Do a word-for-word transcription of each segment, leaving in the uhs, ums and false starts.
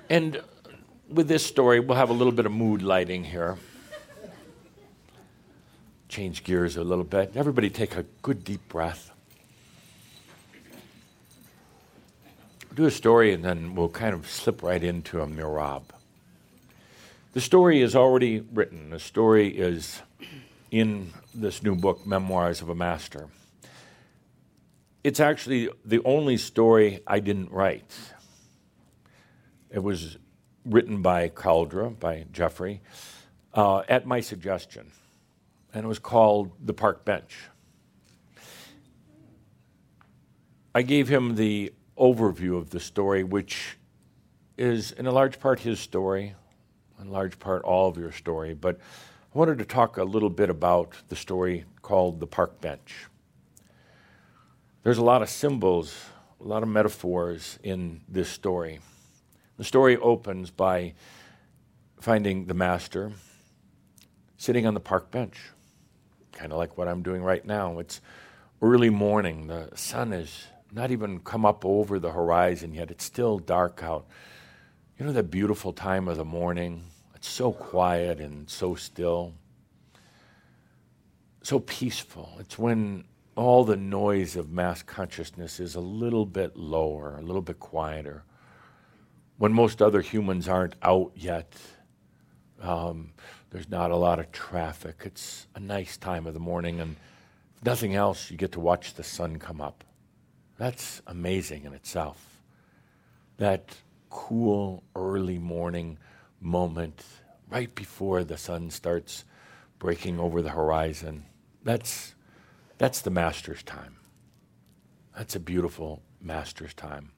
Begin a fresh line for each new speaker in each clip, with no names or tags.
And with this story, we'll have a little bit of mood lighting here. Change gears a little bit. Everybody take a good deep breath. Do a story and then we'll kind of slip right into a mirab. The story is already written. The story is in this new book, Memoirs of a Master. It's actually the only story I didn't write. It was written by Caldra, by Jeffrey, uh, at my suggestion. And it was called The Park Bench. I gave him the overview of the story, which is in a large part his story, in large part all of your story, but I wanted to talk a little bit about the story called The Park Bench. There's a lot of symbols, a lot of metaphors in this story. The story opens by finding the master sitting on the park bench, kind of like what I'm doing right now. It's early morning. The sun has not even come up over the horizon yet. It's still dark out. You know that beautiful time of the morning? It's so quiet and so still, so peaceful. It's when all the noise of mass consciousness is a little bit lower, a little bit quieter. When most other humans aren't out yet, um, there's not a lot of traffic. It's a nice time of the morning, and if nothing else, you get to watch the sun come up. That's amazing in itself. That cool early morning moment right before the sun starts breaking over the horizon. That's that's the master's time. That's a beautiful master's time.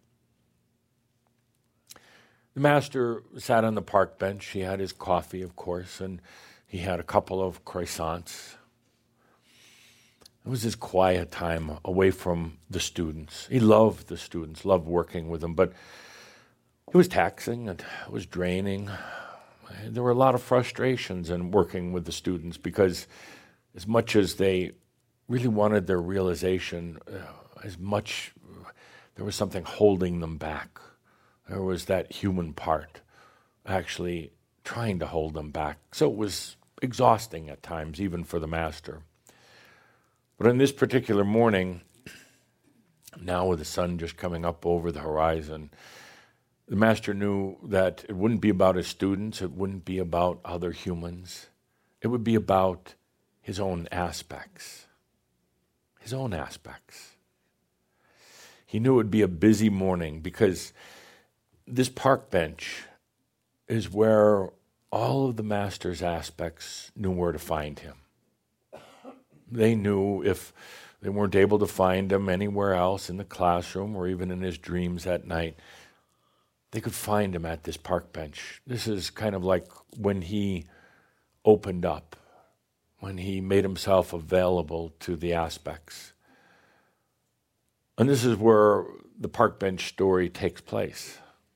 The master sat on the park bench. He had his coffee, of course, and he had a couple of croissants. It was his quiet time away from the students. He loved the students, loved working with them, but it was taxing and it was draining. There were a lot of frustrations in working with the students because as much as they really wanted their realization, uh, as much there was something holding them back. There was that human part actually trying to hold them back. So it was exhausting at times, even for the master. But on this particular morning, now with the sun just coming up over the horizon, the master knew that it wouldn't be about his students, it wouldn't be about other humans. It would be about his own aspects. His own aspects. He knew it would be a busy morning because this park bench is where all of the master's aspects knew where to find him. They knew if they weren't able to find him anywhere else in the classroom or even in his dreams at night, they could find him at this park bench. This is kind of like when he opened up, when he made himself available to the aspects. And this is where the park bench story takes place.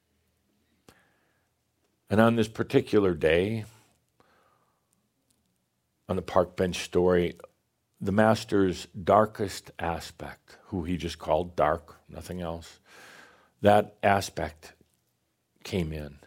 And on this particular day, on the park bench story, the master's darkest aspect, who he just called dark, nothing else, that aspect came in.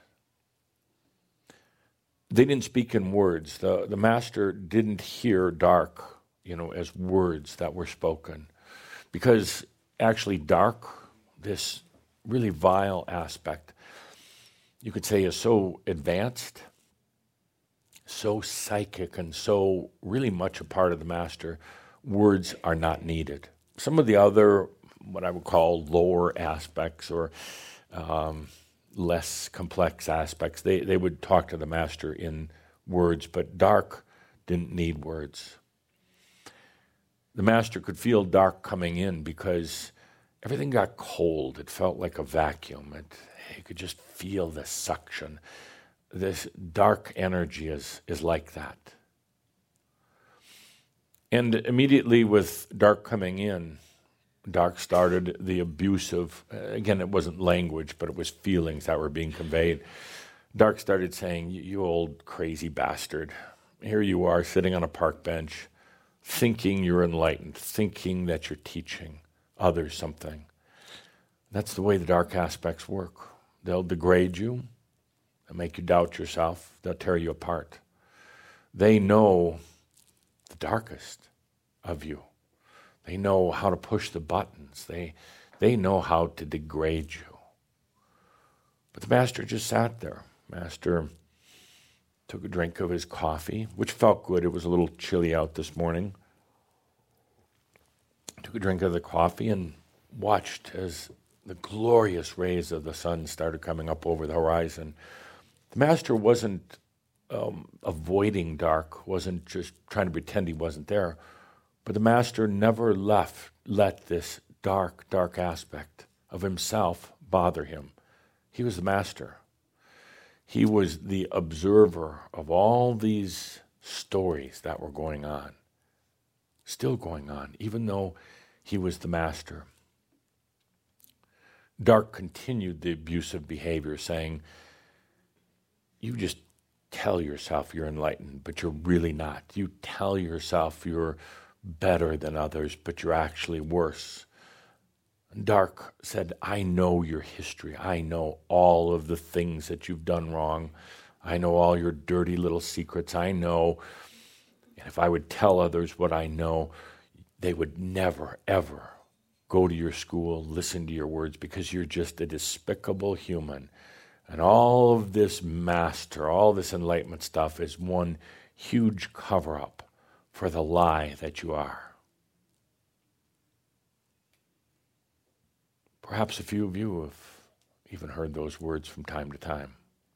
They didn't speak in words. The, the master didn't hear dark, you know, as words that were spoken. Because actually dark, this really vile aspect, you could say is so advanced, so psychic, and so really much a part of the master, words are not needed. Some of the other, what I would call lower aspects or um, less complex aspects, they, they would talk to the master in words, but dark didn't need words. The master could feel dark coming in because everything got cold. It felt like a vacuum. It, you could just feel the suction. This dark energy is, is like that. And immediately with dark coming in, dark started the abusive, again, it wasn't language, but it was feelings that were being conveyed. Dark started saying, you old crazy bastard, here you are sitting on a park bench, thinking you're enlightened, thinking that you're teaching others something. That's the way the dark aspects work. They'll degrade you. They'll make you doubt yourself. They'll tear you apart. They know the darkest of you. They know how to push the buttons. They, they know how to degrade you. But the master just sat there. Master took a drink of his coffee, which felt good. It was a little chilly out this morning. Took a drink of the coffee and watched as the glorious rays of the sun started coming up over the horizon. The master wasn't um, avoiding dark, wasn't just trying to pretend he wasn't there, but the master never left, let this dark, dark aspect of himself bother him. He was the master. He was the observer of all these stories that were going on, still going on, even though he was the master. Dark continued the abusive behavior, saying, you just tell yourself you're enlightened, but you're really not. You tell yourself you're better than others, but you're actually worse. Dark said, I know your history. I know all of the things that you've done wrong. I know all your dirty little secrets. I know, and if I would tell others what I know, they would never, ever go to your school, listen to your words, because you're just a despicable human. And all of this master, all this enlightenment stuff is one huge cover-up for the lie that you are. Perhaps a few of you have even heard those words from time to time.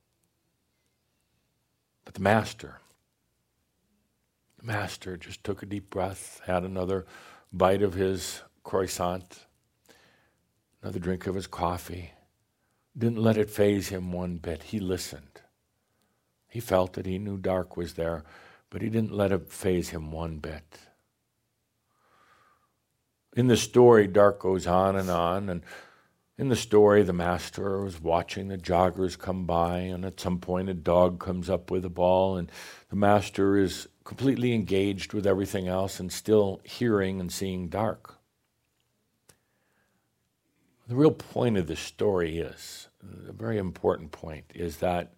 But the master, the master just took a deep breath, had another bite of his croissant, another drink of his coffee, didn't let it faze him one bit. He listened. He felt it. He knew dark was there, but he didn't let it faze him one bit. In the story, dark goes on and on, and in the story, the master was watching the joggers come by, and at some point a dog comes up with a ball, and the master is completely engaged with everything else and still hearing and seeing dark. The real point of the story is, a very important point, is that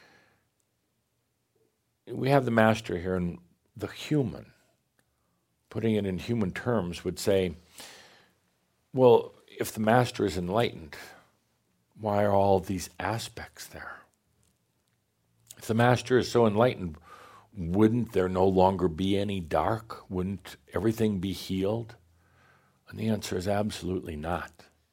we have the master here, and the human, putting it in human terms, would say, well, if the master is enlightened, why are all these aspects there? If the master is so enlightened, wouldn't there no longer be any dark? Wouldn't everything be healed? And the answer is absolutely not.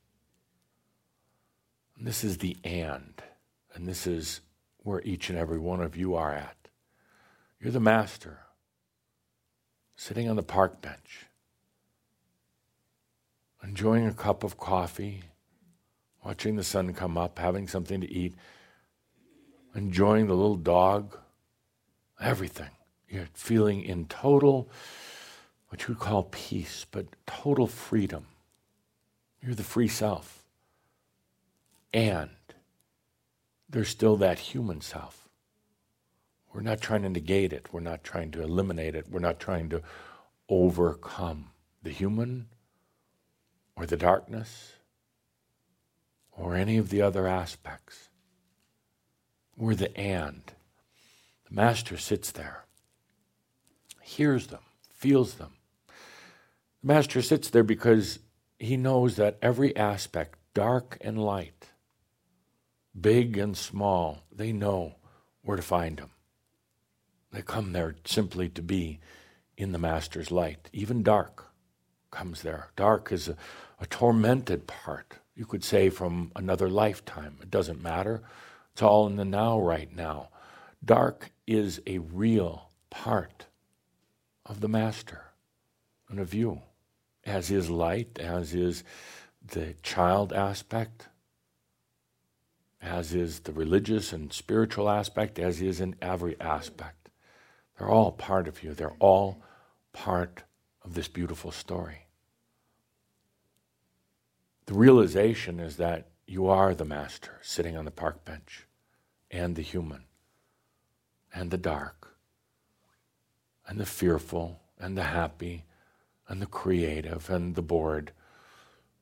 And this is the and, and this is where each and every one of you are at. You're the master, sitting on the park bench, enjoying a cup of coffee, watching the sun come up, having something to eat, enjoying the little dog, everything. You're feeling in total, what you would call peace, but total freedom. You're the free self. And there's still that human self. We're not trying to negate it. We're not trying to eliminate it. We're not trying to overcome the human or the darkness or any of the other aspects. We're the and. The master sits there, hears them, feels them. The master sits there because he knows that every aspect, dark and light, big and small, they know where to find him. They come there simply to be in the master's light. Even dark comes there. Dark is a, a tormented part, you could say, from another lifetime. It doesn't matter. It's all in the now, right now. Dark is a real part of the master and of you, as is light, as is the child aspect, as is the religious and spiritual aspect, as is in every aspect. They're all part of you. They're all part of this beautiful story. The realization is that you are the master sitting on the park bench, and the human, and the dark, and the fearful, and the happy, and the creative, and the bored.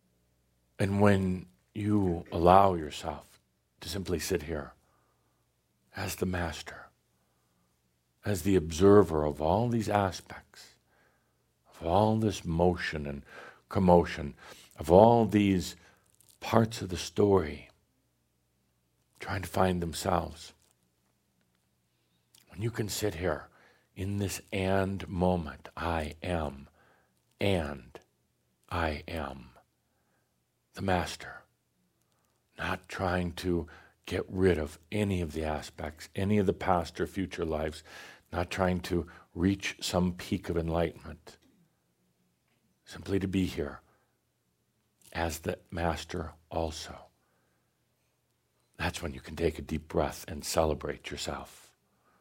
And when you allow yourself to simply sit here as the master, as the observer of all these aspects, of all this motion and commotion, of all these parts of the story, trying to find themselves. When you can sit here in this and moment, I am, and I am the master, not trying to get rid of any of the aspects, any of the past or future lives, not trying to reach some peak of enlightenment, simply to be here as the master also. That's when you can take a deep breath and celebrate yourself.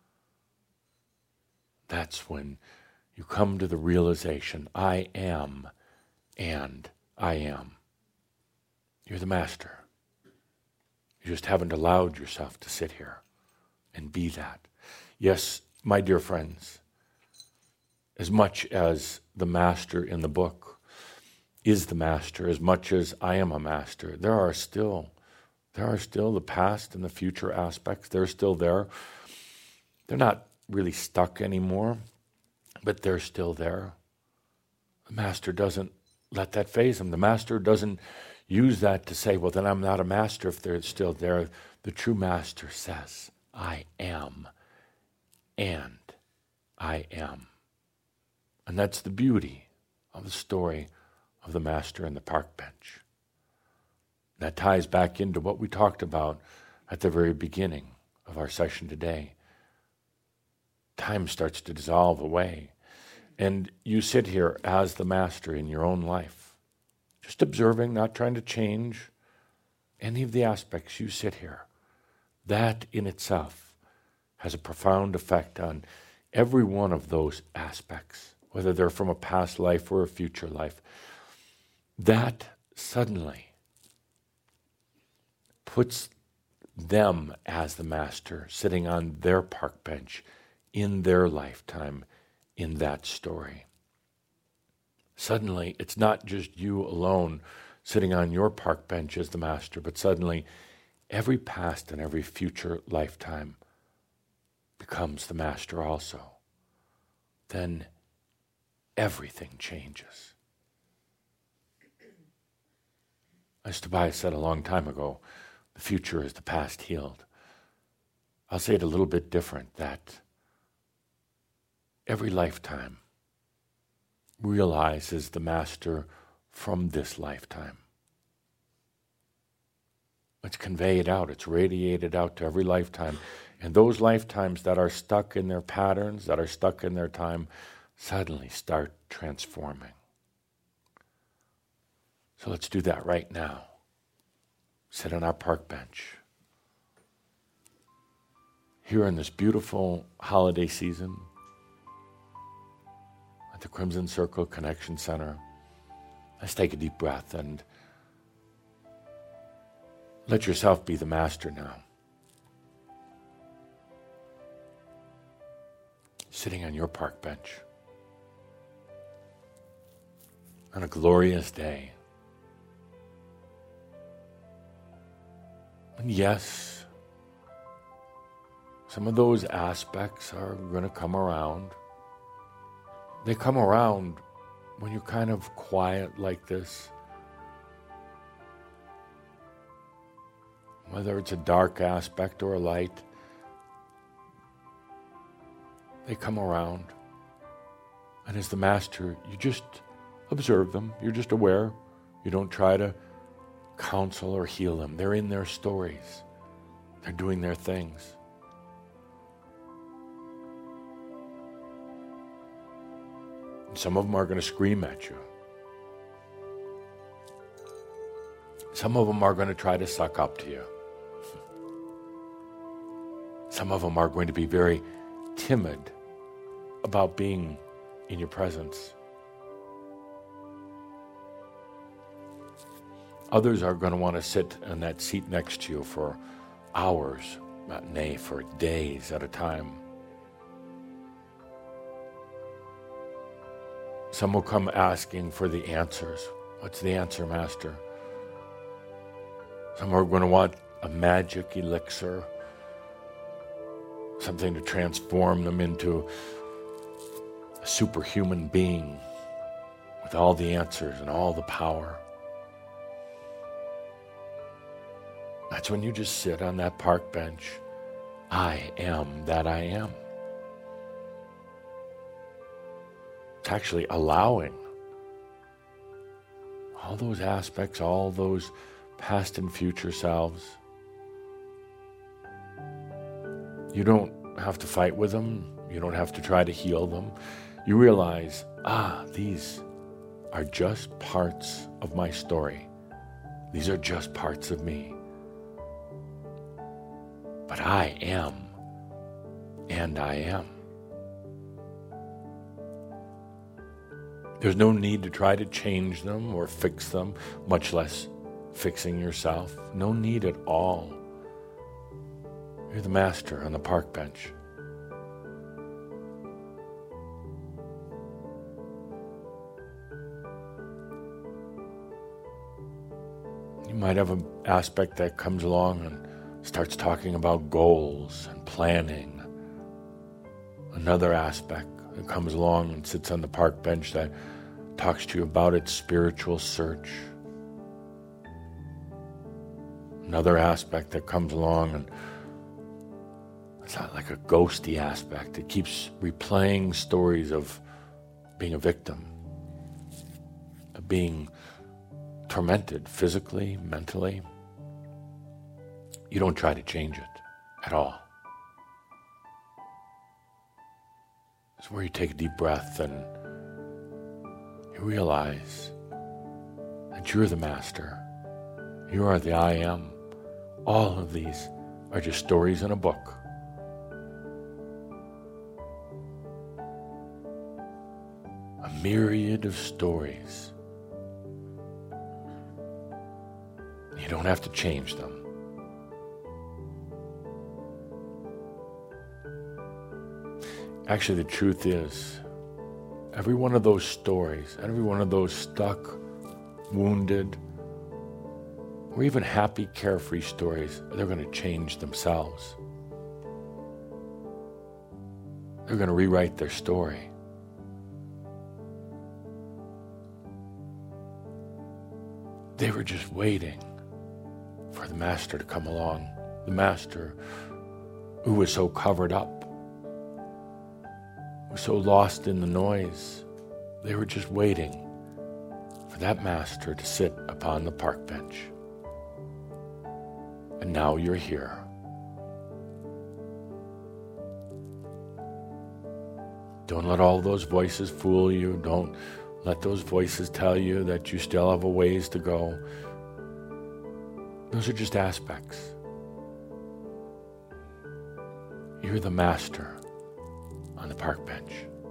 That's when you come to the realization, I am, and I am. You're the master. You just haven't allowed yourself to sit here and be that. Yes, my dear friends, as much as the master in the book is the master, as much as I am a master, there are still, there are still the past and the future aspects. They're still there. They're not really stuck anymore, but they're still there. The master doesn't let that faze him. The master doesn't use that to say, well, then I'm not a master if they're still there. The true master says, I am, and I am. And that's the beauty of the story of the master and the park bench. That ties back into what we talked about at the very beginning of our session today. Time starts to dissolve away, and you sit here as the master in your own life, just observing, not trying to change any of the aspects. You sit here. That in itself has a profound effect on every one of those aspects, whether they're from a past life or a future life. That suddenly puts them as the master, sitting on their park bench in their lifetime, in that story. Suddenly, it's not just you alone sitting on your park bench as the master, but suddenly every past and every future lifetime becomes the master also. Then everything changes. As Tobias said a long time ago, the future is the past healed. I'll say it a little bit different, that every lifetime realizes the master from this lifetime. It's conveyed out, it's radiated out to every lifetime. And those lifetimes that are stuck in their patterns, that are stuck in their time, suddenly start transforming. So let's do that right now. Sit on our park bench. Here in this beautiful holiday season, at the Crimson Circle Connection Center, let's take a deep breath and let yourself be the master now. Sitting on your park bench on a glorious day. And yes, some of those aspects are going to come around. They come around when you're kind of quiet like this. Whether it's a dark aspect or a light, they come around. And as the master, you just observe them. You're just aware. You don't try to counsel or heal them. They're in their stories. They're doing their things. And some of them are going to scream at you. Some of them are going to try to suck up to you. Some of them are going to be very timid about being in your presence. Others are going to want to sit in that seat next to you for hours, nay, for days at a time. Some will come asking for the answers. What's the answer, Master? Some are going to want a magic elixir. something to transform them into a superhuman being with all the answers and all the power. That's when you just sit on that park bench. I am that I am. It's actually allowing all those aspects, all those past and future selves. You don't have to fight with them. You don't have to try to heal them. You realize, ah, these are just parts of my story. These are just parts of me. But I am, and I am. There's no need to try to change them or fix them, much less fixing yourself. No need at all. You're the master on the park bench. You might have an aspect that comes along and starts talking about goals and planning. Another aspect that comes along and sits on the park bench that talks to you about its spiritual search. Another aspect that comes along and it's not like a ghosty aspect. It keeps replaying stories of being a victim, of being tormented physically, mentally. You don't try to change it at all. It's where you take a deep breath and you realize that you're the master. You are the I am. All of these are just stories in a book. A myriad of stories. You don't have to change them. Actually, the truth is, every one of those stories, every one of those stuck, wounded, or even happy, carefree stories, they're going to change themselves. They're going to rewrite their story. They were just waiting for the master to come along, the master who was so covered up, was so lost in the noise. They were just waiting for that master to sit upon the park bench. And now you're here. Don't let all those voices fool you. Don't let those voices tell you that you still have a ways to go. Those are just aspects. You're the master on the park bench.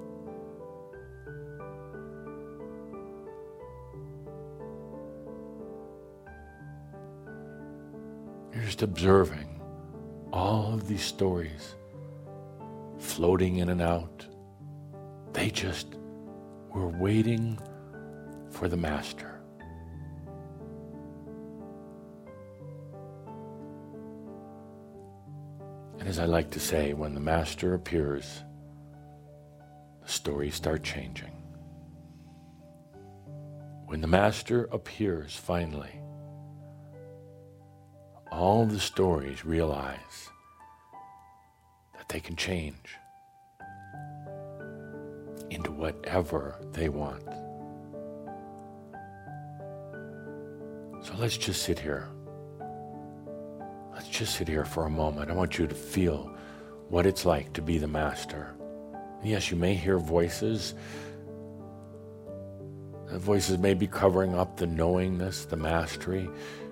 You're just observing all of these stories floating in and out. They just were waiting for the master. And as I like to say, when the master appears, the stories start changing. When the master appears finally, all the stories realize that they can change into whatever they want. So let's just sit here. Let's just sit here for a moment. I want you to feel what it's like to be the master. Yes, you may hear voices. The voices may be covering up the knowingness, the mastery.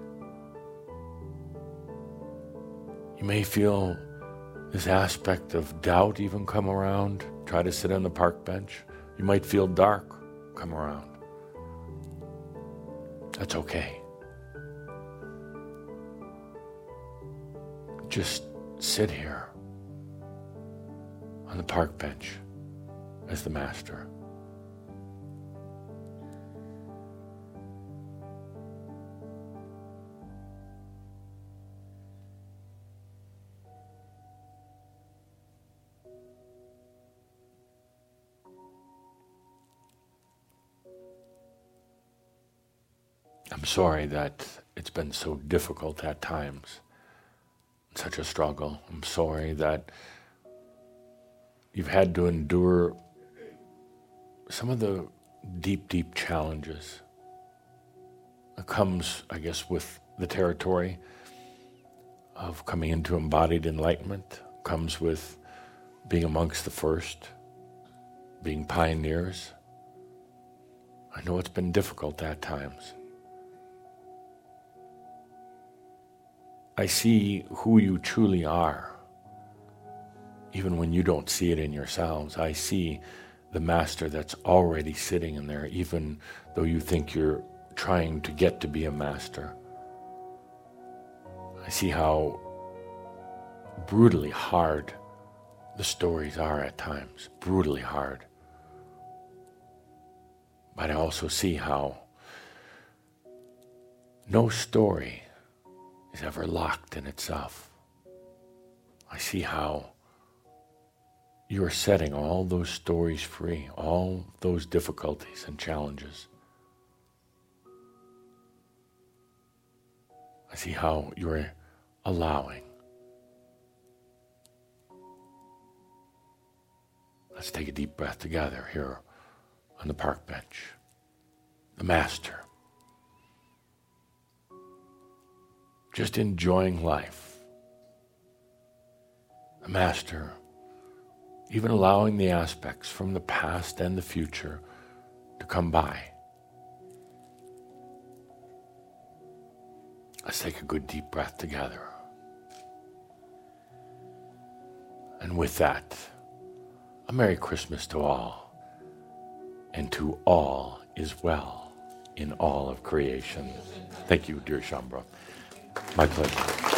You may feel this aspect of doubt even come around. Try to sit on the park bench. You might feel dark come around. That's okay. Just sit here on the park bench as the master. I'm sorry that it's been so difficult at times, such a struggle. I'm sorry that you've had to endure some of the deep, deep challenges that comes, I guess, with the territory of coming into embodied enlightenment, comes with being amongst the first, being pioneers. I know it's been difficult at times. I see who you truly are, even when you don't see it in yourselves. I see the master that's already sitting in there, even though you think you're trying to get to be a master. I see how brutally hard the stories are at times, brutally hard. But I also see how no story is ever locked in itself. I see how you are setting all those stories free, all those difficulties and challenges. I see how you're allowing. Let's take a deep breath together here on the park bench. The master. Just enjoying life. The master, even allowing the aspects from the past and the future to come by. Let's take a good deep breath together. And with that, a Merry Christmas to all, and to all is well in all of creation. Thank you, dear Shaumbra. My pleasure.